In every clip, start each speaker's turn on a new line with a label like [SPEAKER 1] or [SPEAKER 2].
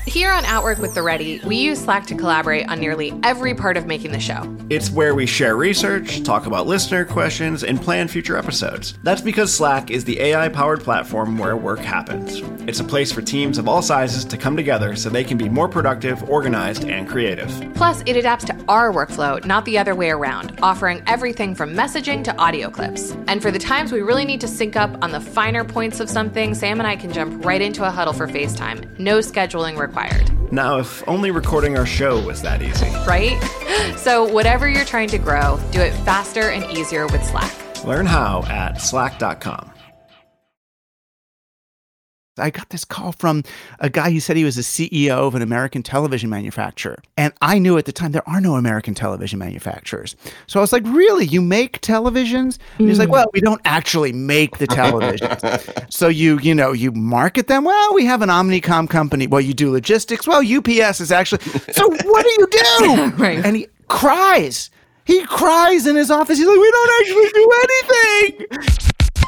[SPEAKER 1] Here on Outwork with the Ready, we use Slack to collaborate on nearly every part of making the show.
[SPEAKER 2] It's where we share research, talk about listener questions, and plan future episodes. That's because Slack is the AI-powered platform where work happens. It's a place for teams of all sizes to come together so they can be more productive, organized, and creative.
[SPEAKER 1] Plus, it adapts to our workflow, not the other way around, offering everything from messaging to audio clips. And for the times we really need to sync up on the finer points of something, Sam and I can jump right into a huddle for FaceTime. No scheduling required.
[SPEAKER 2] Now, if only recording our show was that easy.
[SPEAKER 1] Right? So whatever you're trying to grow, do it faster and easier with Slack.
[SPEAKER 2] Learn how at slack.com.
[SPEAKER 3] I got this call from a guy who said he was the CEO of an American television manufacturer. And I knew at the time there are no American television manufacturers. So I was like, really? You make televisions? And he's like, well, we don't actually make the televisions. So you market them? Well, we have an Omnicom company. Well, you do logistics? Well, UPS is actually. So what do you do?
[SPEAKER 1] Right.
[SPEAKER 3] And he cries. He cries in his office. He's like, we don't actually do anything.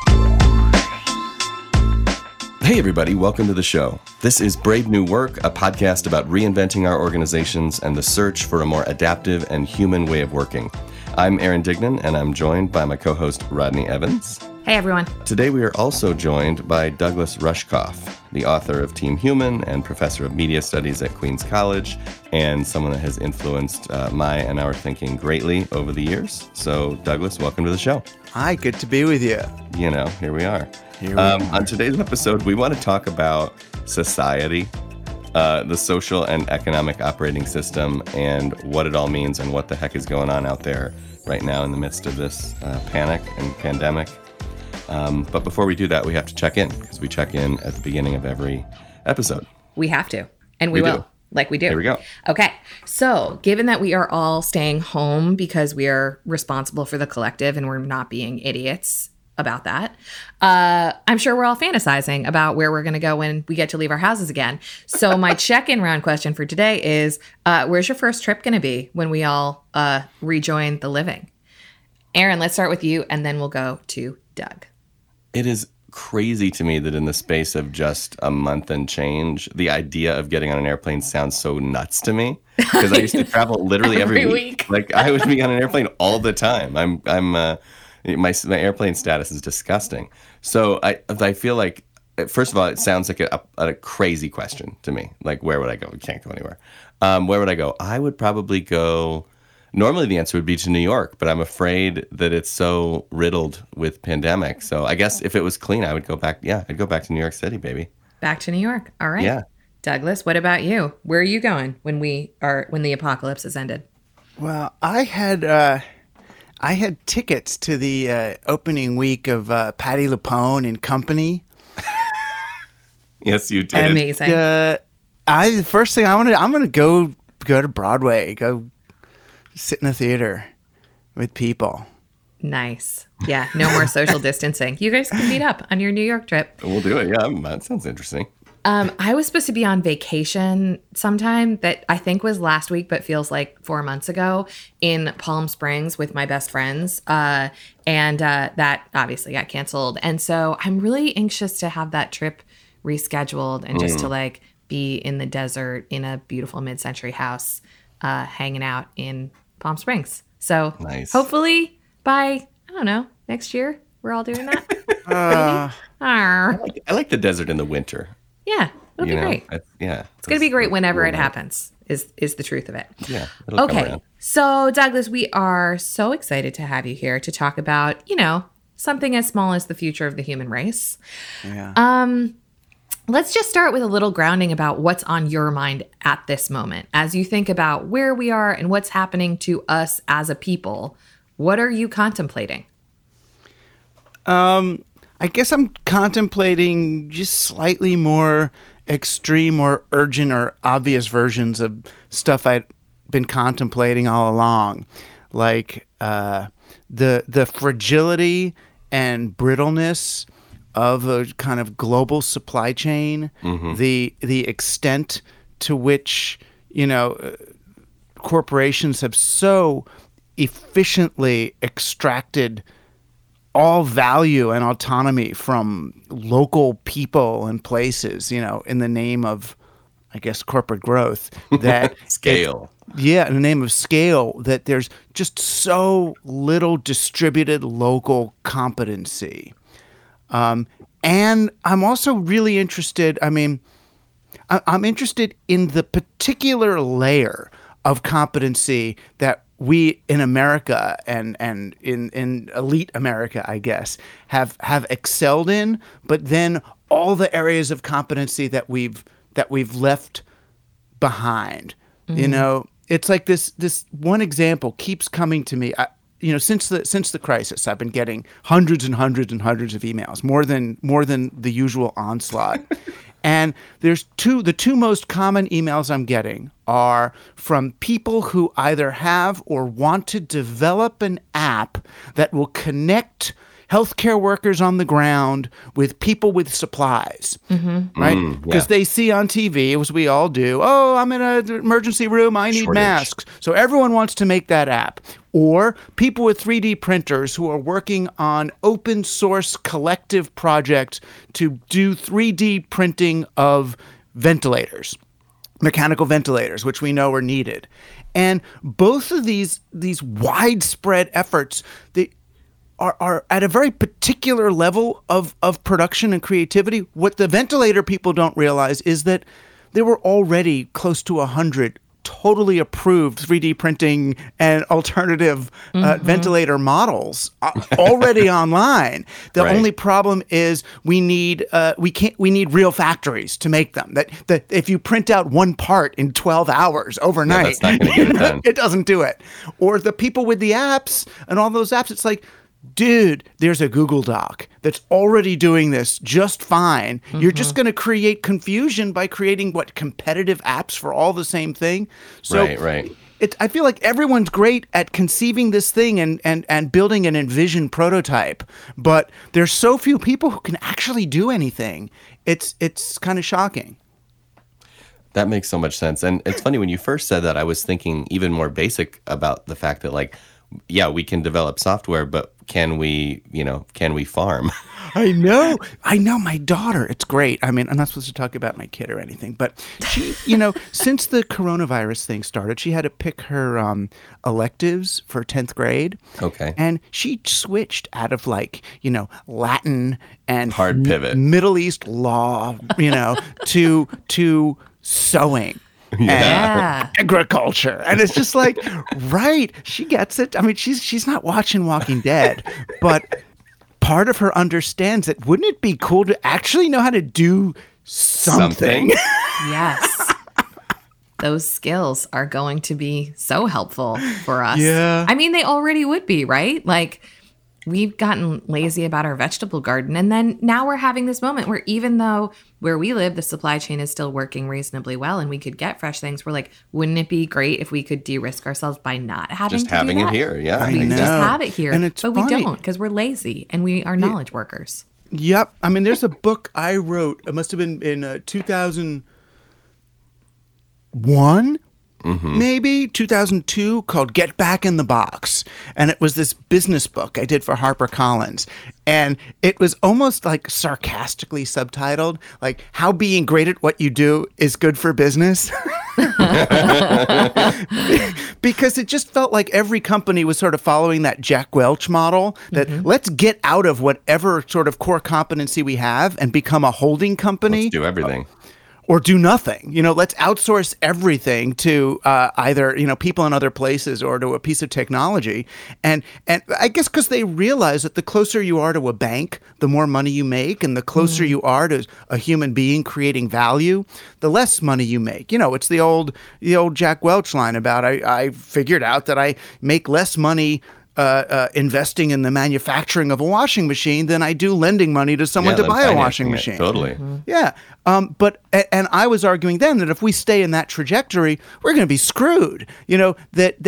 [SPEAKER 4] Hey everybody, welcome to the show. This is Brave New Work, a podcast about reinventing our organizations and the search for a more adaptive and human way of working. I'm Aaron Dignan, and I'm joined by my co-host Rodney Evans.
[SPEAKER 1] Hey everyone.
[SPEAKER 4] Today we are also joined by Douglas Rushkoff, the author of Team Human and professor of media studies at Queens College, and someone that has influenced my and our thinking greatly over the years. So Douglas, welcome to the show.
[SPEAKER 3] Hi, good to be with you.
[SPEAKER 4] Here we are. On today's episode, we want to talk about society, the social and economic operating system, and what it all means and what the heck is going on out there right now in the midst of this panic and pandemic. But before we do that, we have to check in, because we check in at the beginning of every episode.
[SPEAKER 1] We have to, and we will.
[SPEAKER 4] Do.
[SPEAKER 1] Like we do.
[SPEAKER 4] Here we go.
[SPEAKER 1] Okay. So given that we are all staying home because we are responsible for the collective and we're not being idiots about that, I'm sure we're all fantasizing about where we're going to go when we get to leave our houses again. So my check-in round question for today is, where's your first trip going to be when we all rejoin the living? Aaron, let's start with you, and then we'll go to Doug.
[SPEAKER 4] It is crazy to me that in the space of just a month and change, the idea of getting on an airplane sounds so nuts to me, because I used to travel literally every week. Like I would be on an airplane all the time. My airplane status is disgusting. So I feel like, first of all, it sounds like a crazy question to me. Like, where would I go? We can't go anywhere. Where would I go? I would probably go. Normally the answer would be to New York, but I'm afraid that it's so riddled with pandemic. So I guess if it was clean, I would go back. Yeah, I'd go back to New York City, baby.
[SPEAKER 1] Back to New York. All right.
[SPEAKER 4] Yeah.
[SPEAKER 1] Douglas, what about you? Where are you going when the apocalypse has ended?
[SPEAKER 3] Well, I had tickets to the opening week of Patti LuPone and Company.
[SPEAKER 4] Yes, you did.
[SPEAKER 1] Amazing.
[SPEAKER 3] The first thing I'm gonna go to Broadway, go sit in the theater with people.
[SPEAKER 1] Nice. Yeah, no more social distancing. You guys can meet up on your New York trip.
[SPEAKER 4] We'll do it. Yeah, that sounds interesting.
[SPEAKER 1] I was supposed to be on vacation sometime that I think was last week, but feels like 4 months ago, in Palm Springs with my best friends. And that obviously got canceled. And so I'm really anxious to have that trip rescheduled and just to be in the desert in a beautiful mid-century house, hanging out in Palm Springs. So
[SPEAKER 4] nice.
[SPEAKER 1] Hopefully by, I don't know, next year, we're all doing that.
[SPEAKER 4] I like the desert in the winter.
[SPEAKER 1] Yeah, it'll be great.
[SPEAKER 4] It's
[SPEAKER 1] going to be great whenever it happens, is the truth of it.
[SPEAKER 4] Yeah. It'll come around.
[SPEAKER 1] So Douglas, we are so excited to have you here to talk about, something as small as the future of the human race.
[SPEAKER 3] Yeah.
[SPEAKER 1] Let's just start with a little grounding about what's on your mind at this moment. As you think about where we are and what's happening to us as a people, what are you contemplating?
[SPEAKER 3] I guess I'm contemplating just slightly more extreme or urgent or obvious versions of stuff I've been contemplating all along. Like the fragility and brittleness of a kind of global supply chain, the extent to which, corporations have so efficiently extracted all value and autonomy from local people and places, in the name of I guess, corporate growth that
[SPEAKER 4] Scale.
[SPEAKER 3] in the name of scale, that there's just so little distributed local competency. And I'm also really interested, I'm interested in the particular layer of competency that we in America and in elite America, I guess, have excelled in, but then all the areas of competency that we've left behind. You know, it's like this one example keeps coming to me. Since the crisis, I've been getting hundreds and hundreds and hundreds of emails, more than the usual onslaught. And there's the two most common emails I'm getting are from people who either have or want to develop an app that will connect healthcare workers on the ground with people with supplies, right? Because they see on TV, as we all do, oh, I'm in an emergency room, I need masks. So everyone wants to make that app. Or people with 3D printers who are working on open source collective projects to do 3D printing of ventilators, mechanical ventilators, which we know are needed. And both of these widespread efforts, they are at a very particular level of production and creativity. What the ventilator people don't realize is that there were already close to 100 totally approved 3D printing and alternative ventilator models already online. The only problem is we need real factories to make them. That if you print out one part in 12 hours overnight,
[SPEAKER 4] that's not gonna get it done.
[SPEAKER 3] It doesn't do it. Or the people with the apps and all those apps, it's like, dude, there's a Google Doc that's already doing this just fine. You're just going to create confusion by creating competitive apps for all the same thing. So
[SPEAKER 4] Right.
[SPEAKER 3] I feel like everyone's great at conceiving this thing and building an envisioned prototype, but there's so few people who can actually do anything. It's kind of shocking.
[SPEAKER 4] That makes so much sense. And it's funny, when you first said that, I was thinking even more basic about the fact that, like, yeah, we can develop software, but can we farm?
[SPEAKER 3] I know my daughter. It's great. I mean, I'm not supposed to talk about my kid or anything, but she, since the coronavirus thing started, she had to pick her electives for 10th grade.
[SPEAKER 4] Okay.
[SPEAKER 3] And she switched out of Latin and
[SPEAKER 4] hard pivot,
[SPEAKER 3] Middle East law, to sewing.
[SPEAKER 1] Yeah.
[SPEAKER 3] And agriculture. And it's just like, right, she gets it. I mean, she's not watching Walking Dead, but part of her understands that wouldn't it be cool to actually know how to do something?
[SPEAKER 1] Yes. Those skills are going to be so helpful for us.
[SPEAKER 3] Yeah.
[SPEAKER 1] I mean, they already would be, right? Like, we've gotten lazy about our vegetable garden. And then now we're having this moment where even though where we live, the supply chain is still working reasonably well and we could get fresh things, we're like, wouldn't it be great if we could de-risk ourselves by not having
[SPEAKER 4] just having it here? Yeah.
[SPEAKER 3] I
[SPEAKER 1] We
[SPEAKER 3] know.
[SPEAKER 1] just have it here.
[SPEAKER 3] And it's
[SPEAKER 1] but
[SPEAKER 3] funny.
[SPEAKER 1] we don't, because we're lazy and we are knowledge workers.
[SPEAKER 3] Yep. I mean, there's a book I wrote. It must have been in 2001, maybe 2002, called Get Back in the Box. And it was this business book I did for HarperCollins. And it was almost like sarcastically subtitled, like how being great at what you do is good for business. Because it just felt like every company was sort of following that Jack Welch model that let's get out of whatever sort of core competency we have and become a holding company.
[SPEAKER 4] Let's do everything.
[SPEAKER 3] Or do nothing. Let's outsource everything to either, people in other places or to a piece of technology. And I guess because they realize that the closer you are to a bank, the more money you make, and the closer you are to a human being creating value, the less money you make. It's the old Jack Welch line about I figured out that I make less money investing in the manufacturing of a washing machine than I do lending money to someone to buy a washing machine.
[SPEAKER 4] Totally.
[SPEAKER 3] Yeah. But I was arguing then that if we stay in that trajectory, we're going to be screwed. That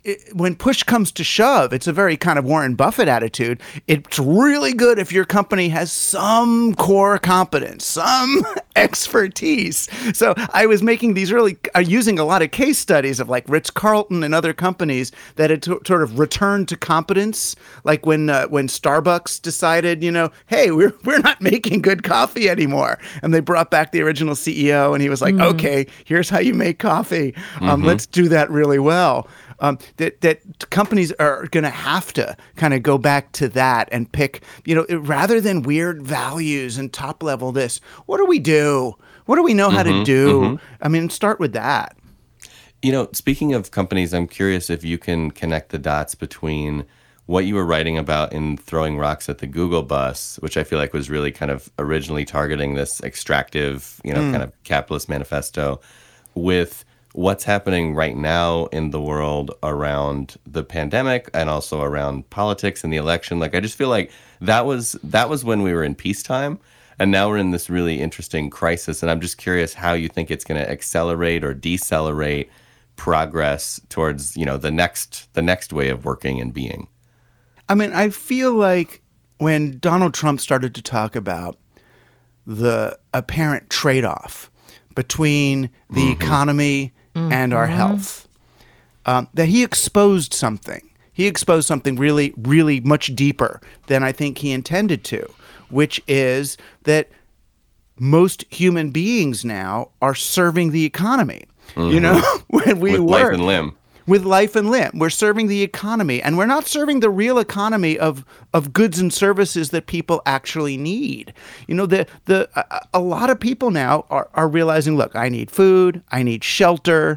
[SPEAKER 3] when push comes to shove, it's a very kind of Warren Buffett attitude. It's really good if your company has some core competence, some expertise. So I was making these using a lot of case studies of like Ritz-Carlton and other companies that had sort of returned to competence. Like when Starbucks decided, hey, we're not making good coffee anymore. And they brought back the original CEO and he was like, okay, here's how you make coffee. Let's do that really well. That companies are going to have to kind of go back to that and pick, rather than weird values and top level this, what do we do? What do we know how to do? I mean, start with that.
[SPEAKER 4] Speaking of companies, I'm curious if you can connect the dots between what you were writing about in Throwing Rocks at the Google Bus, which I feel like was really kind of originally targeting this extractive, kind of capitalist manifesto, with what's happening right now in the world around the pandemic and also around politics and the election. Like, I just feel like that was when we were in peacetime, and now we're in this really interesting crisis. And I'm just curious how you think it's going to accelerate or decelerate progress towards, the next way of working and being.
[SPEAKER 3] I mean, I feel like when Donald Trump started to talk about the apparent trade-off between the economy and our health, that he exposed something. He exposed something really, really much deeper than I think he intended to, which is that most human beings now are serving the economy. When we
[SPEAKER 4] with life and limb.
[SPEAKER 3] With life and limb. We're serving the economy, and we're not serving the real economy of goods and services that people actually need. A lot of people now are realizing, look, I need food, I need shelter,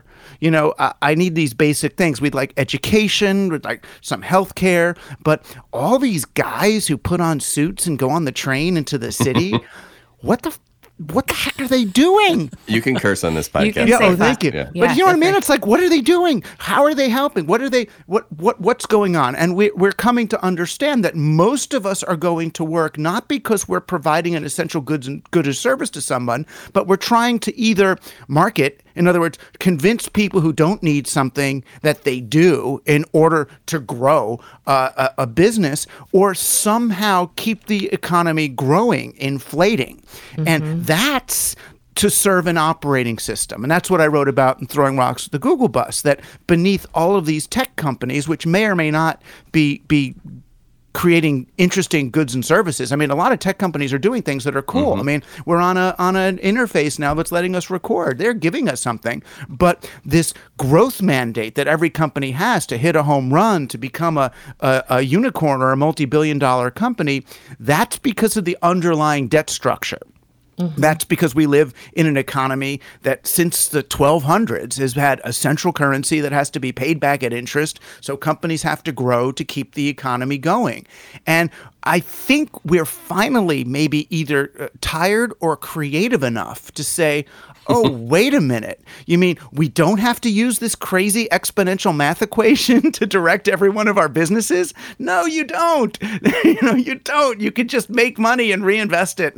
[SPEAKER 3] I need these basic things. We'd like education, we'd like some health care, but all these guys who put on suits and go on the train into the city, what the heck are they doing?
[SPEAKER 4] You can curse on this podcast.
[SPEAKER 3] Yeah, thank you. Yeah. But you know what I mean? It's like, what are they doing? How are they helping? What's going on? And we're coming to understand that most of us are going to work not because we're providing an essential good or service to someone, but we're trying to either market, in other words, convince people who don't need something that they do in order to grow a business, or somehow keep the economy growing, inflating. And that's to serve an operating system. And that's what I wrote about in Throwing Rocks at the Google Bus, that beneath all of these tech companies, which may or may not be creating interesting goods and services. I mean, a lot of tech companies are doing things that are cool. I mean, we're on an interface now that's letting us record. They're giving us something. But this growth mandate that every company has to hit a home run, to become a unicorn or a multi-billion-dollar company, that's because of the underlying debt structure. That's because we live in an economy that since the 1200s has had a central currency that has to be paid back at interest. So companies have to grow to keep the economy going. And I think we're finally maybe either tired or creative enough to say, oh, wait a minute. You mean we don't have to use this crazy exponential math equation to direct every one of our businesses? No, you don't. You don't. You could just make money and reinvest it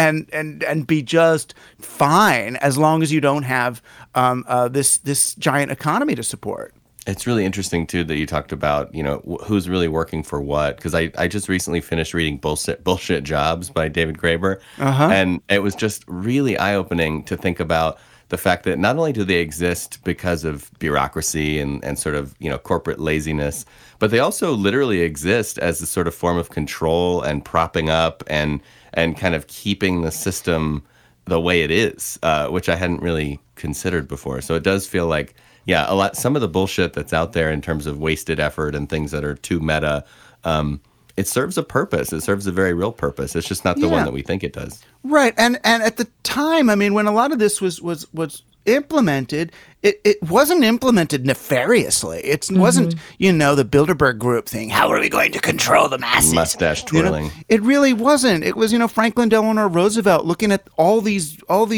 [SPEAKER 3] and be just fine as long as you don't have this giant economy to support.
[SPEAKER 4] It's really interesting, too, that you talked about, who's really working for what. Because I just recently finished reading Bullshit Jobs by David Graeber. And it was just really eye-opening to think about the fact that not only do they exist because of bureaucracy and sort of, corporate laziness, but they also literally exist as a sort of form of control and propping up and kind of keeping the system the way it is, which I hadn't really considered before. So it does feel like, some of the bullshit that's out there in terms of wasted effort and things that are too meta, it serves a purpose. It serves a very real purpose. It's just not the one that we think it does.
[SPEAKER 3] Right. And at the time, I mean, when a lot of this was implemented, it wasn't implemented nefariously. It wasn't, the Bilderberg Group thing. How are we going to control the masses?
[SPEAKER 4] Mustache twirling.
[SPEAKER 3] It really wasn't. It was, Franklin Delano Roosevelt looking at all these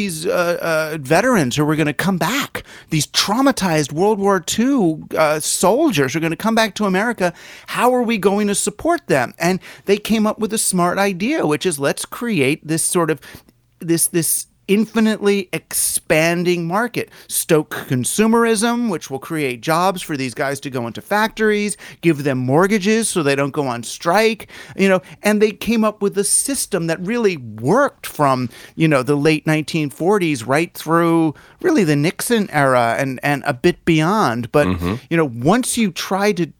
[SPEAKER 3] veterans who were going to come back. These traumatized World War II soldiers are going to come back to America. How are we going to support them? And they came up with a smart idea, which is let's create this sort of this infinitely expanding market. Stoke consumerism, which will create jobs for these guys to go into factories, give them mortgages so they don't go on strike, and they came up with a system that really worked from, the late 1940s right through really the Nixon era and a bit beyond. But, once you try to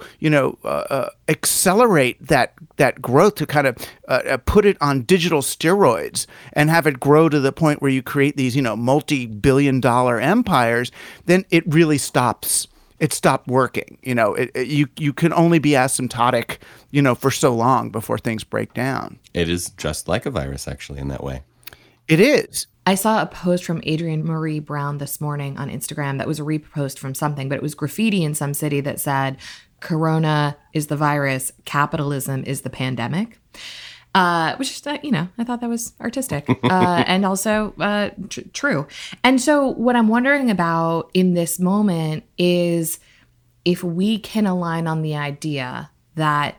[SPEAKER 3] accelerate that growth, to kind of put it on digital steroids and have it grow to the point where you create these, multi-billion-dollar empires, then it really stops. It stopped working. You can only be asymptotic, for so long before things break down.
[SPEAKER 4] It is just like a virus, actually, in that way.
[SPEAKER 3] It is.
[SPEAKER 1] I saw a post from Adrienne Marie Brown this morning on Instagram that was a repost from something, but it was graffiti in some city that said, Corona is the virus, capitalism is the pandemic, which, I thought that was artistic and also true. And so what I'm wondering about in this moment is if we can align on the idea that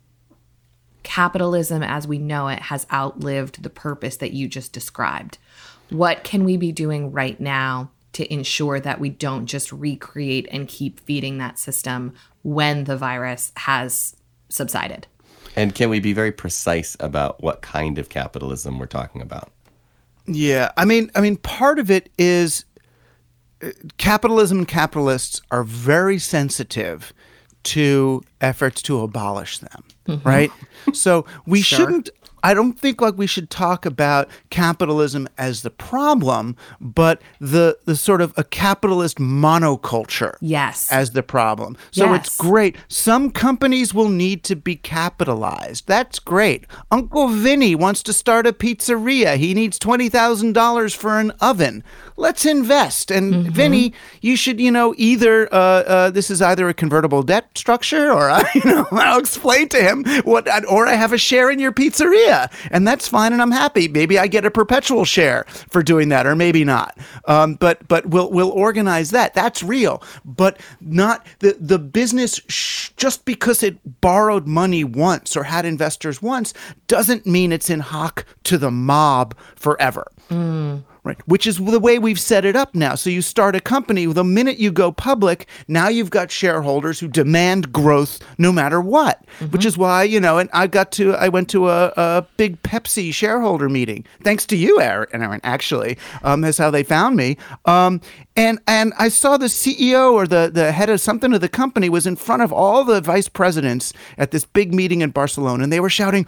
[SPEAKER 1] capitalism as we know it has outlived the purpose that you just described. What can we be doing right now to ensure that we don't just recreate and keep feeding that system when the virus has subsided?
[SPEAKER 4] And can we be very precise about what kind of capitalism we're talking about?
[SPEAKER 3] Yeah, I mean, part of it is capitalism and capitalists are very sensitive to efforts to abolish them, right? So we shouldn't. I don't think we should talk about capitalism as the problem, but the sort of a capitalist monoculture as the problem. So it's great. Some companies will need to be capitalized. That's great. Uncle Vinny wants to start a pizzeria. He needs $20,000 for an oven. Let's invest. And Vinny, you should, either this is either a convertible debt structure or, I'll explain to him or I have a share in your pizzeria. And that's fine, and I'm happy. Maybe I get a perpetual share for doing that, or maybe not. But we'll organize that. That's real. But not the business. Just because it borrowed money once or had investors once doesn't mean it's in hock to the mob forever. Right, which is the way we've set it up now. So you start a company, the minute you go public, now you've got shareholders who demand growth no matter what, which is why, and I went to a big Pepsi shareholder meeting, thanks to you, Aaron, actually, that's how they found me. And I saw the CEO or the head of something of the company was in front of all the vice presidents at this big meeting in Barcelona, and they were shouting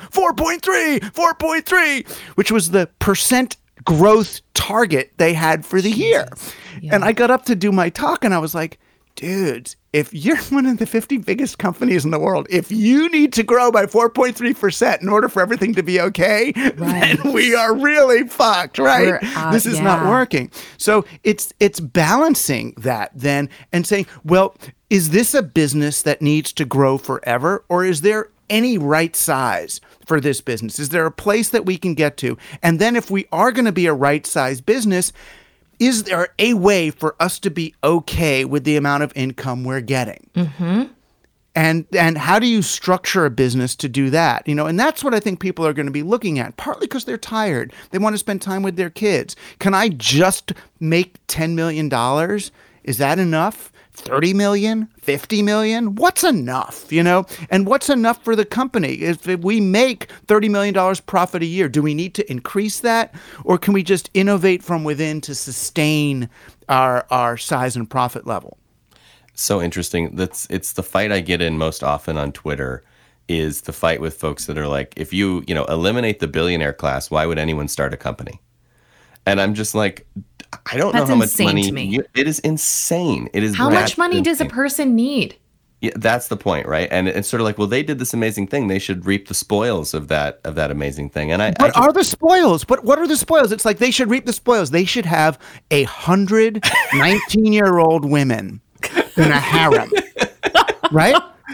[SPEAKER 3] 4.3, which was the percent growth target they had for the year. Yeah. And I got up to do my talk and I was like, dudes, if you're one of the 50 biggest companies in the world, if you need to grow by 4.3% in order for everything to be okay, then we are really fucked, right? This is not working. So it's balancing that then and saying, well, is this a business that needs to grow forever, or is there any right size for this business? Is there a place that we can get to? And then if we are going to be a right size business, is there a way for us to be okay with the amount of income we're getting? And how do you structure a business to do that? And that's what I think people are going to be looking at, partly because they're tired. They want to spend time with their kids. Can I just make $10 million? Is that enough? 30 million, 50 million, what's enough, And what's enough for the company? If we make $30 million profit a year, do we need to increase that? Or can we just innovate from within to sustain our size and profit level?
[SPEAKER 4] So interesting. It's the fight I get in most often on Twitter is the fight with folks that are like, if you eliminate the billionaire class, why would anyone start a company? And I'm just like, I don't know how much money. It is insane. It is.
[SPEAKER 1] How much money does a person need?
[SPEAKER 4] Yeah, that's the point, right? And it's sort of like, well, they did this amazing thing. They should reap the spoils of that amazing thing. And
[SPEAKER 3] what are the spoils? But what are the spoils? It's like they should reap the spoils. They should have 100 19-year-old women in a harem, right?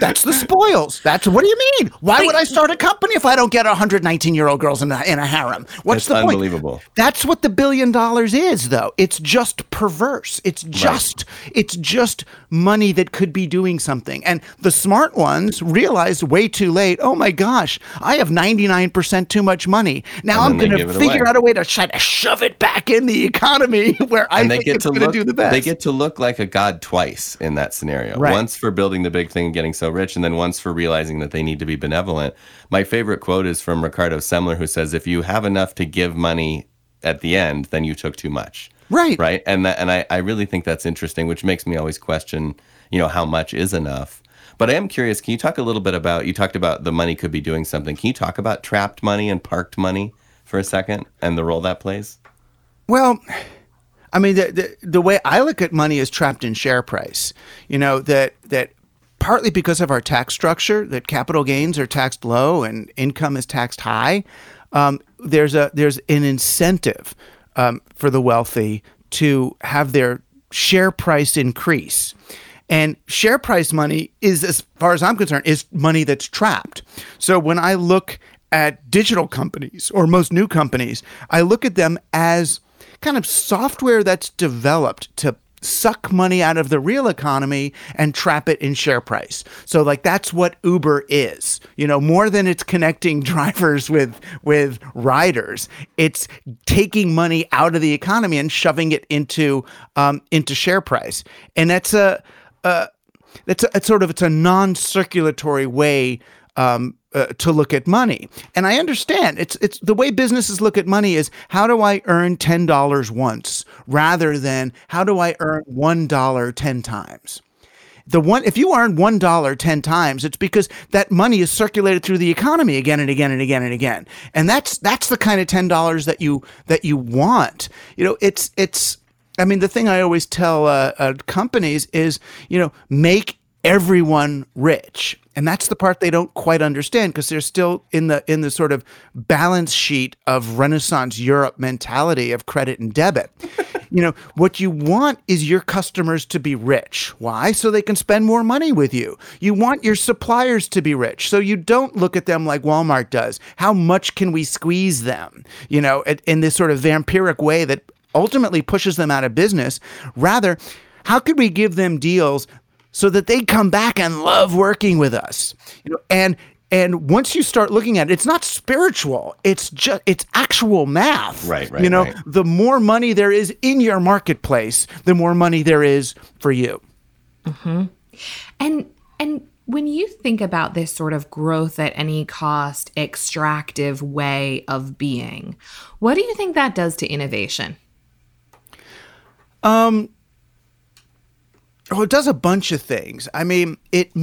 [SPEAKER 3] That's the spoils. What do you mean? Why would I start a company if I don't get 119-year-old girls in a harem? What's the point?
[SPEAKER 4] Unbelievable.
[SPEAKER 3] That's what the $1 billion is, though. It's just perverse. It's just money that could be doing something. And the smart ones realized way too late, oh my gosh, I have 99% too much money. Now I'm going to figure out a way to try to shove it back in the economy where I think it's going to do the best.
[SPEAKER 4] They get to look like a god twice in that scenario.
[SPEAKER 3] Right.
[SPEAKER 4] Once for building the big thing and getting so rich, and then once for realizing that they need to be benevolent. My favorite quote is from Ricardo Semler, who says, if you have enough to give money at the end, then you took too much.
[SPEAKER 3] Right.
[SPEAKER 4] Right. And I really think that's interesting, which makes me always question, how much is enough. But I am curious, can you talk a little bit about, you talked about the money could be doing something. Can you talk about trapped money and parked money for a second and the role that plays?
[SPEAKER 3] Well, I mean, the way I look at money is trapped in share price. That partly because of our tax structure, that capital gains are taxed low and income is taxed high. There's an incentive for the wealthy to have their share price increase. And share price money is, as far as I'm concerned, is money that's trapped. So when I look at digital companies or most new companies, I look at them as kind of software that's developed to suck money out of the real economy and trap it in share price. So that's what Uber is, more than it's connecting drivers with riders. It's taking money out of the economy and shoving it into share price. And it's a non-circulatory way to look at money. And I understand it's the way businesses look at money is, how do I earn $10 once rather than how do I earn $1 10 times? If you earn $1 10 times, it's because that money is circulated through the economy again and again and again and again. And that's the kind of $10 that you want. I mean, the thing I always tell companies is, make everyone rich. And that's the part they don't quite understand, because they're still in the sort of balance sheet of Renaissance Europe mentality of credit and debit. What you want is your customers to be rich. Why? So they can spend more money with you. You want your suppliers to be rich, so you don't look at them like Walmart does. How much can we squeeze them? In this sort of vampiric way that ultimately pushes them out of business. Rather, how could we give them deals so that they come back and love working with us? And once you start looking at it, it's not spiritual. It's actual math.
[SPEAKER 4] Right.
[SPEAKER 3] The more money there is in your marketplace, the more money there is for you.
[SPEAKER 1] Mm-hmm. And when you think about this sort of growth at any cost, extractive way of being, what do you think that does to innovation?
[SPEAKER 3] Well, it does a bunch of things. I mean, it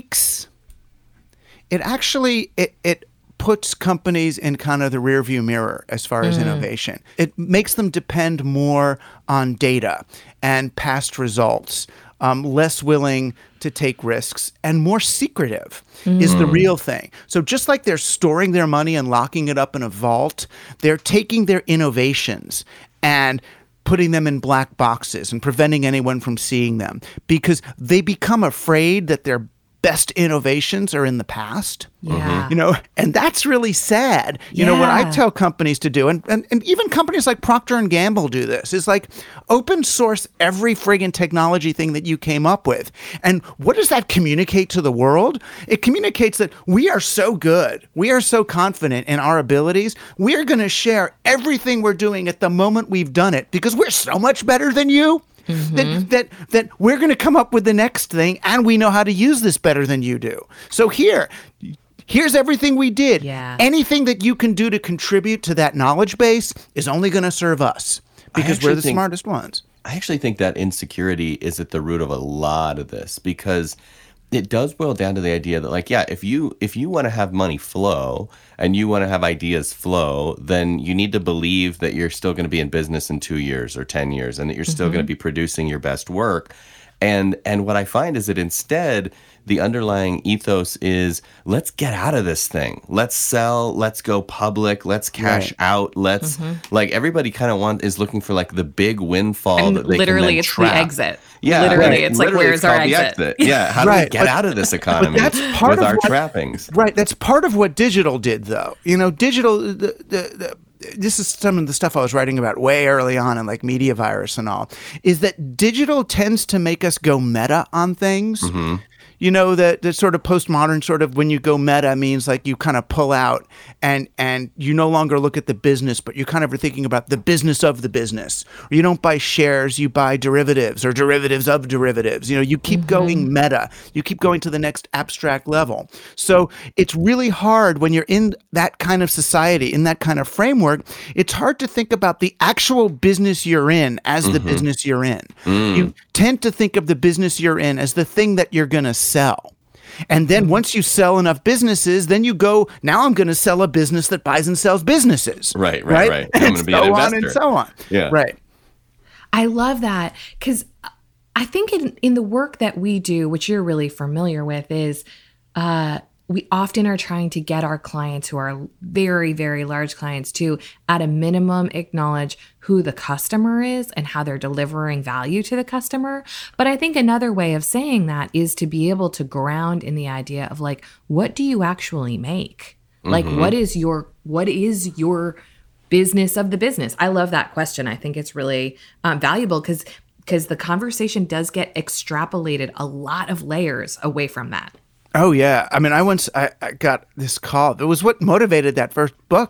[SPEAKER 3] puts companies in kind of the rearview mirror as far as innovation. It makes them depend more on data and past results, less willing to take risks, and more secretive is the real thing. So just like they're storing their money and locking it up in a vault, they're taking their innovations and putting them in black boxes and preventing anyone from seeing them, because they become afraid that their best innovations are in the past.
[SPEAKER 1] Yeah.
[SPEAKER 3] And that's really sad. What I tell companies to do, and even companies like Procter & Gamble do this, is open source every friggin' technology thing that you came up with. And what does that communicate to the world? It communicates that we are so good, we are so confident in our abilities, we're going to share everything we're doing at the moment we've done it, because we're so much better than you. Mm-hmm. That we're going to come up with the next thing, and we know how to use this better than you do. So here's everything we did.
[SPEAKER 1] Yeah.
[SPEAKER 3] Anything that you can do to contribute to that knowledge base is only going to serve us, because we're the smartest ones.
[SPEAKER 4] I actually think that insecurity is at the root of a lot of this, because it does boil down to the idea that, if you want to have money flow and you want to have ideas flow, then you need to believe that you're still going to be in business in 2 years or 10 years, and that you're still going to be producing your best work. And what I find is that instead, the underlying ethos is, let's get out of this thing. Let's sell. Let's go public. Let's cash out. Let's like everybody kind of is looking for like the big windfall
[SPEAKER 1] and
[SPEAKER 4] that they
[SPEAKER 1] literally
[SPEAKER 4] can then
[SPEAKER 1] it's
[SPEAKER 4] trap.
[SPEAKER 1] the exit.
[SPEAKER 4] Yeah,
[SPEAKER 1] literally it's like, where's our exit?
[SPEAKER 4] Yeah, how do we get out of this economy
[SPEAKER 3] that's part
[SPEAKER 4] with
[SPEAKER 3] of
[SPEAKER 4] our
[SPEAKER 3] what,
[SPEAKER 4] trappings?
[SPEAKER 3] Right, that's part of what digital did, though. You know, digital. This is some of the stuff I was writing about way early on in like Media Virus and all. Is that digital tends to make us go meta on things. You know, the sort of postmodern sort of when you go meta means like you kind of pull out and you no longer look at the business, but you kind of are thinking about the business of the business. Or you don't buy shares, you buy derivatives or derivatives of derivatives. You know, you keep going meta. You keep going to the next abstract level. So it's really hard when you're in that kind of society, in that kind of framework, it's hard to think about the actual business you're in as the business you're in. You tend to think of the business you're in as the thing that you're going to sell. And then once you sell enough businesses, then you go, now I'm going to sell a business that buys and sells businesses.
[SPEAKER 4] Right.
[SPEAKER 3] I'm
[SPEAKER 4] going to be an investor.
[SPEAKER 3] And so on.
[SPEAKER 4] Yeah.
[SPEAKER 3] Right.
[SPEAKER 1] I love that because I think in the work that we do, which you're really familiar with, is we often are trying to get our clients who are very, very large clients to, at a minimum, acknowledge who the customer is and how they're delivering value to the customer. But I think another way of saying that is to be able to ground in the idea of like, what do you actually make? Like, what is your business of the business? I love that question. I think it's really valuable because the conversation does get extrapolated a lot of layers away from that.
[SPEAKER 3] Oh yeah, I mean, I got this call. It was what motivated that first book.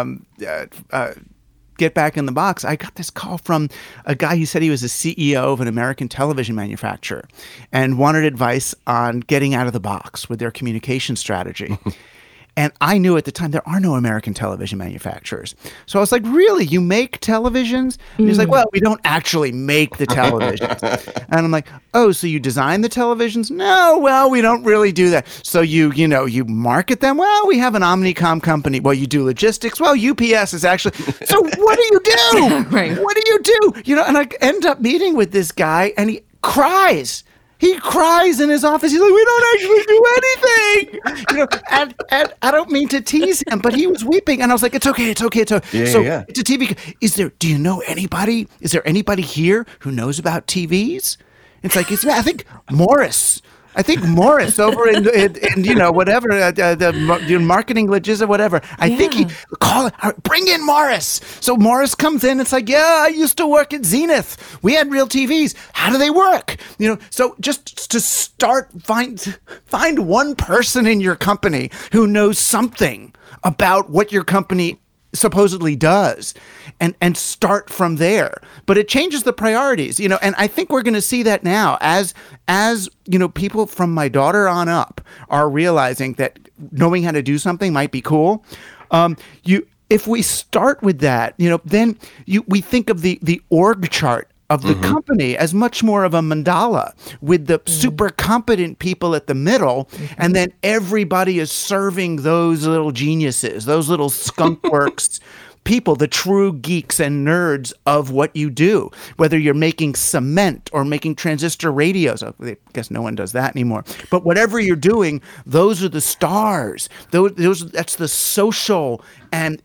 [SPEAKER 3] Get Back in the Box. I got this call from a guy who said he was a CEO of an American television manufacturer and wanted advice on getting out of the box with their communication strategy. And I knew at the time there are no American television manufacturers. So I was like, really? You make televisions? And he's like, well, we don't actually make the televisions. And I'm like, oh, so you design the televisions? No, well, we don't really do that. So you market them? Well, we have an Omnicom company. Well, you do logistics? Well, UPS is actually. So what do you do?
[SPEAKER 1] Right.
[SPEAKER 3] What do you do? You know, and I end up meeting with this guy and he cries. He cries in his office. He's like, we don't actually do anything. You know, and I don't mean to tease him, but he was weeping. And I was like, it's okay.
[SPEAKER 4] Yeah.
[SPEAKER 3] It's a TV. Do you know anybody? Is there anybody here who knows about TVs? It's like, I think Morris over in you know, whatever, the marketing legis or whatever. I think he bring in Morris. So Morris comes in. It's like, yeah, I used to work at Zenith. We had real TVs. How do they work? You know, so just to start, find one person in your company who knows something about what your company supposedly does and start from there. But it changes the priorities, you know, and I think we're going to see that now as you know, people from my daughter on up are realizing that knowing how to do something might be cool. If we start with that, you know, then we think of the org chart of the company as much more of a mandala with the super competent people at the middle, and then everybody is serving those little geniuses, those little skunkworks people, the true geeks and nerds of what you do, whether you're making cement or making transistor radios. I guess no one does that anymore. But whatever you're doing, those are the stars. That's the social and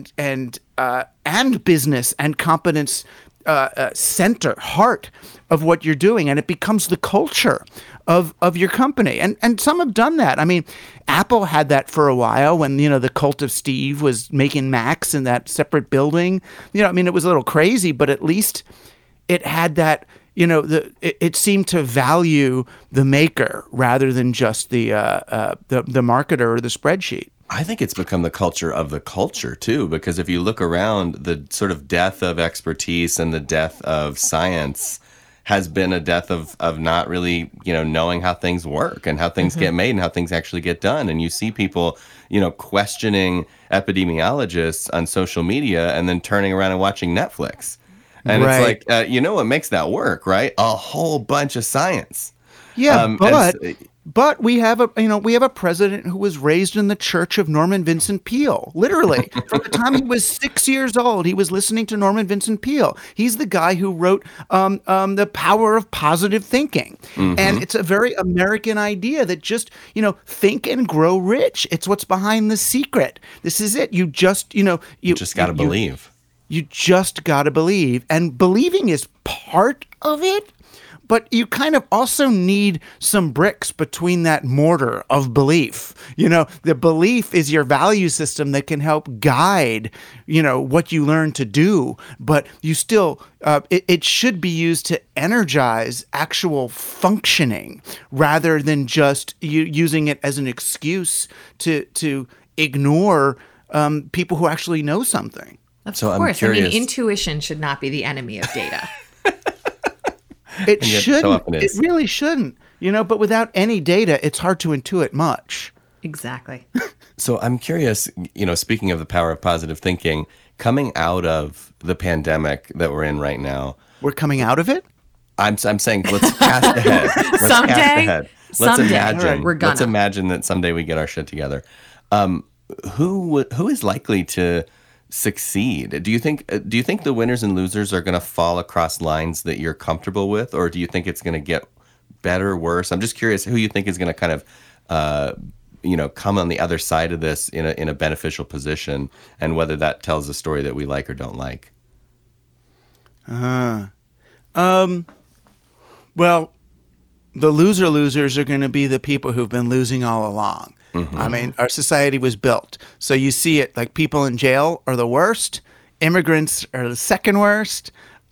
[SPEAKER 3] business and competence center, heart of what you're doing, and it becomes the culture of your company. And some have done that. I mean, Apple had that for a while when, you know, the cult of Steve was making Macs in that separate building. You know, I mean, it was a little crazy, but at least it had that, you know, it seemed to value the maker rather than just the marketer or the spreadsheet.
[SPEAKER 4] I think it's become the culture of the culture, too, because if you look around, the sort of death of expertise and the death of science has been a death of not really, you know, knowing how things work and how things get made and how things actually get done. And you see people, you know, questioning epidemiologists on social media and then turning around and watching Netflix. And
[SPEAKER 3] right.
[SPEAKER 4] It's like, you know what makes that work, right? A whole bunch of science.
[SPEAKER 3] Yeah, but But we have a president who was raised in the church of Norman Vincent Peale. Literally, from the time he was 6 years old, he was listening to Norman Vincent Peale. He's the guy who wrote The Power of Positive Thinking, and it's a very American idea that just think and grow rich. It's what's behind The Secret. This is it. You just
[SPEAKER 4] got to believe.
[SPEAKER 3] You just got to believe, and believing is part of it. But you kind of also need some bricks between that mortar of belief. The belief is your value system that can help guide, what you learn to do. But you still, it should be used to energize actual functioning rather than just using it as an excuse to ignore people who actually know something.
[SPEAKER 1] Of course. I mean, intuition should not be the enemy of data.
[SPEAKER 3] It shouldn't. It really shouldn't. But without any data, it's hard to intuit much.
[SPEAKER 1] Exactly.
[SPEAKER 4] So I'm curious, speaking of the power of positive thinking, coming out of the pandemic that we're in right now.
[SPEAKER 3] We're coming out of it?
[SPEAKER 4] I'm saying let's cast ahead. Let's imagine. Let's imagine that someday we get our shit together. Who is likely to succeed? Do you think the winners and losers are going to fall across lines that you're comfortable with, or do you think it's going to get better, worse? I'm just curious who you think is going to kind of come on the other side of this in a beneficial position, and whether that tells a story that we like or don't like.
[SPEAKER 3] Well, the losers are going to be the people who've been losing all along. Mm-hmm. I mean, our society was built. So you see it, like people in jail are the worst. Immigrants are the second worst.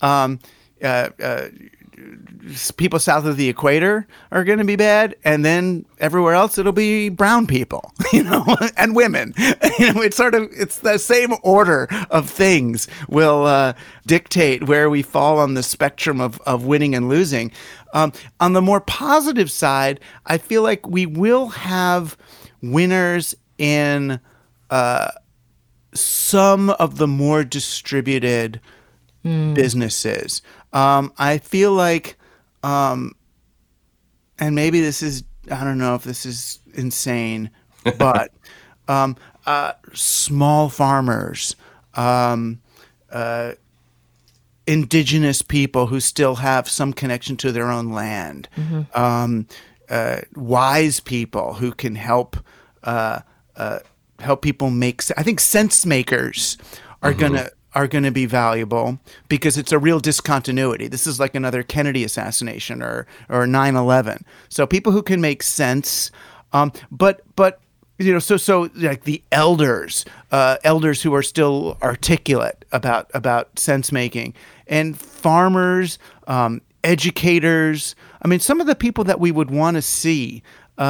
[SPEAKER 3] People south of the equator are going to be bad. And then everywhere else, it'll be brown people, and women. It's the same order of things will dictate where we fall on the spectrum of winning and losing. On the more positive side, I feel like we will have winners in some of the more distributed businesses. I feel like, and maybe this is, I don't know if this is insane, but small farmers, indigenous people who still have some connection to their own land, wise people who can help people make. I think sense makers are gonna be valuable because it's a real discontinuity. This is like another Kennedy assassination or 9/11. So people who can make sense, but so like the elders who are still articulate about sense making, and farmers, educators. I mean, some of the people that we would want to see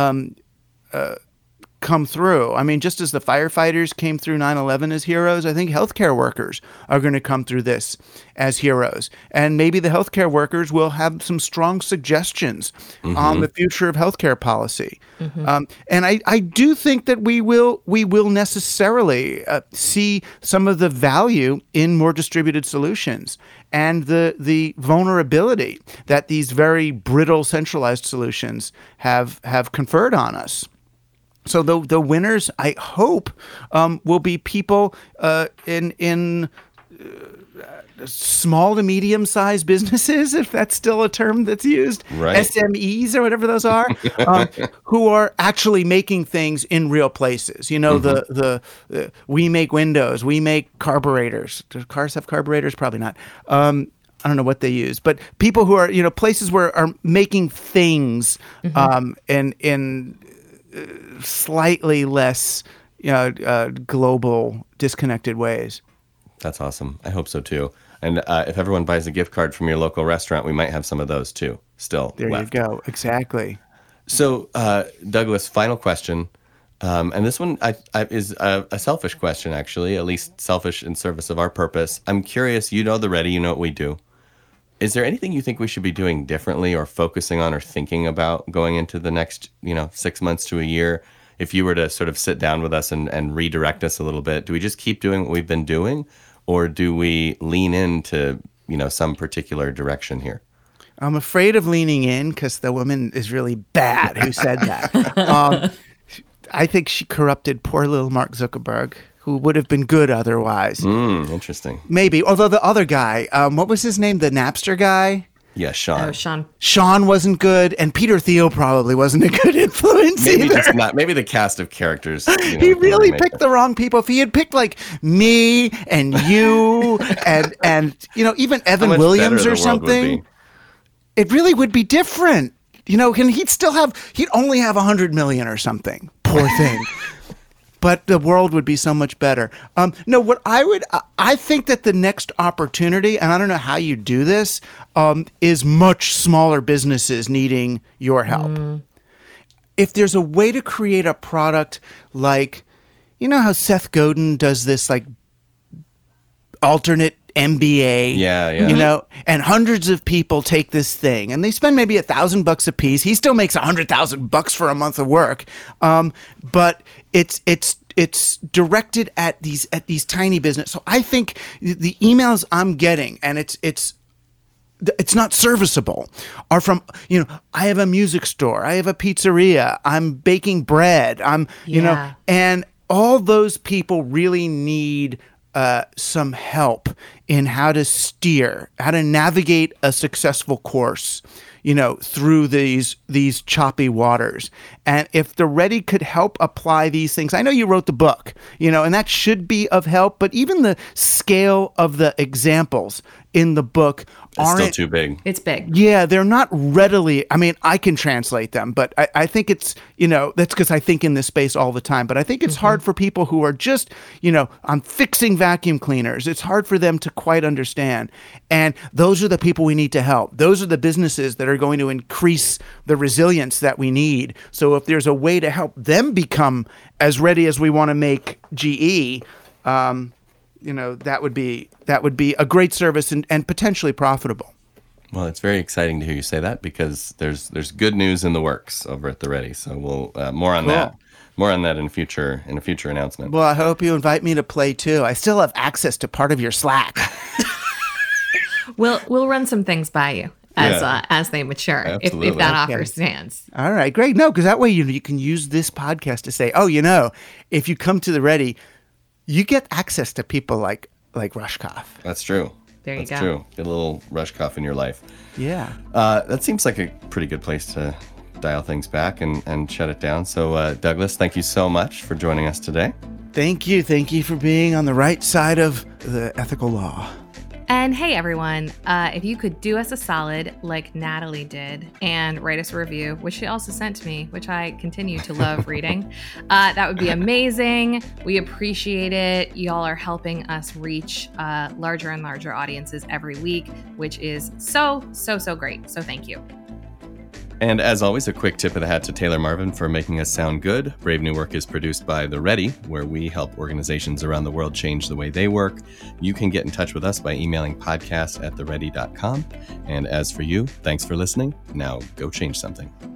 [SPEAKER 3] come through. I mean, just as the firefighters came through 9/11 as heroes, I think healthcare workers are going to come through this as heroes. And maybe the healthcare workers will have some strong suggestions on the future of healthcare policy. And I do think that we will necessarily see some of the value in more distributed solutions and the vulnerability that these very brittle centralized solutions have conferred on us. So the winners, I hope, will be people in small to medium-sized businesses, if that's still a term that's used, right. SMEs or whatever those are, who are actually making things in real places. We make windows, we make carburetors. Do cars have carburetors? Probably not. I don't know what they use, but people who are places where are making things in slightly less global, disconnected ways.
[SPEAKER 4] That's awesome. I hope so too. And if everyone buys a gift card from your local restaurant, we might have some of those too still
[SPEAKER 3] there left. You go. Exactly.
[SPEAKER 4] So Douglas, final question. And this one is a selfish question, actually, at least selfish in service of our purpose. I'm curious, the ready, you know what we do. Is there anything you think we should be doing differently or focusing on or thinking about going into the next, 6 months to a year? If you were to sort of sit down with us and redirect us a little bit, do we just keep doing what we've been doing, or do we lean into, some particular direction here?
[SPEAKER 3] I'm afraid of leaning in because the woman is really bad who said that. I think she corrupted poor little Mark Zuckerberg, who would have been good otherwise.
[SPEAKER 4] Interesting.
[SPEAKER 3] Maybe. Although the other guy, what was his name? The Napster guy?
[SPEAKER 4] Yeah, Sean.
[SPEAKER 1] Oh, Sean.
[SPEAKER 3] Sean wasn't good, and Peter Thiel probably wasn't a good influence
[SPEAKER 4] Maybe
[SPEAKER 3] either.
[SPEAKER 4] just not. Maybe the cast of characters.
[SPEAKER 3] He really picked the wrong people. If he had picked like me and you and even Evan Williams or something, it really would be different. And he'd only have 100 million or something. Poor thing. But the world would be so much better. I think that the next opportunity, and I don't know how you do this, is much smaller businesses needing your help. If there's a way to create a product like, how Seth Godin does this like alternate MBA, and hundreds of people take this thing and they spend maybe $1,000 a piece. He still makes $100,000 for a month of work, but it's directed at these tiny business. So I think the emails I'm getting, and it's not serviceable, are from, I have a music store, I have a pizzeria, I'm baking bread, and all those people really need some help in how to navigate a successful course, through these choppy waters. And if the Ready could help apply these things, I know you wrote the book, and that should be of help, but even the scale of the examples in the book aren't
[SPEAKER 4] still too big.
[SPEAKER 1] It's big.
[SPEAKER 3] Yeah, they're not readily. I mean, I can translate them, but I think it's, that's because I think in this space all the time. But I think it's hard for people who are just, I'm fixing vacuum cleaners. It's hard for them to quite understand. And those are the people we need to help. Those are the businesses that are going to increase the resilience that we need. So if there's a way to help them become as ready as we want to make GE, that would be a great service and potentially profitable.
[SPEAKER 4] Well, it's very exciting to hear you say that because there's good news in the works over at the Ready. So we'll more on that in a future announcement.
[SPEAKER 3] Well, I hope you invite me to play too. I still have access to part of your Slack.
[SPEAKER 1] We'll run some things by you as they mature, if that offer stands.
[SPEAKER 3] All right, great. No, because that way you can use this podcast to say, if you come to the Ready, you get access to people like Rushkoff.
[SPEAKER 4] That's true.
[SPEAKER 1] There you go.
[SPEAKER 4] That's true. Get a little Rushkoff in your life.
[SPEAKER 3] Yeah.
[SPEAKER 4] That seems like a pretty good place to dial things back and shut it down. So, Douglas, thank you so much for joining us today.
[SPEAKER 3] Thank you. Thank you for being on the right side of the ethical law.
[SPEAKER 1] And hey, everyone, if you could do us a solid like Natalie did and write us a review, which she also sent to me, which I continue to love reading, that would be amazing. We appreciate it. Y'all are helping us reach larger and larger audiences every week, which is so great. So thank you.
[SPEAKER 4] And as always, a quick tip of the hat to Taylor Marvin for making us sound good. Brave New Work is produced by The Ready, where we help organizations around the world change the way they work. You can get in touch with us by emailing podcast@theready.com. And as for you, thanks for listening. Now go change something.